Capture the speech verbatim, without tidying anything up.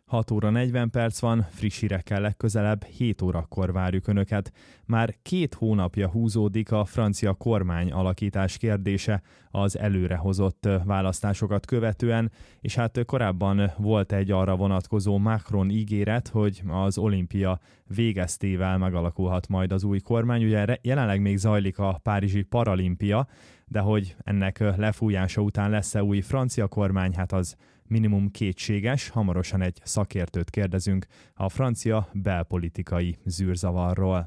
hat óra negyven perc van, friss hírekkel legközelebb, hét órakor várjuk Önöket. Már két hónapja húzódik a francia kormány alakítás kérdése az előrehozott választásokat követően, és hát korábban volt egy arra vonatkozó Macron ígéret, hogy az olimpia végeztével megalakulhat majd az új kormány. Ugye jelenleg még zajlik a párizsi paralimpia, de hogy ennek lefújása után lesz-e új francia kormány, hát az minimum kétséges. Hamarosan egy szakértőt kérdezünk a francia belpolitikai zűrzavarról.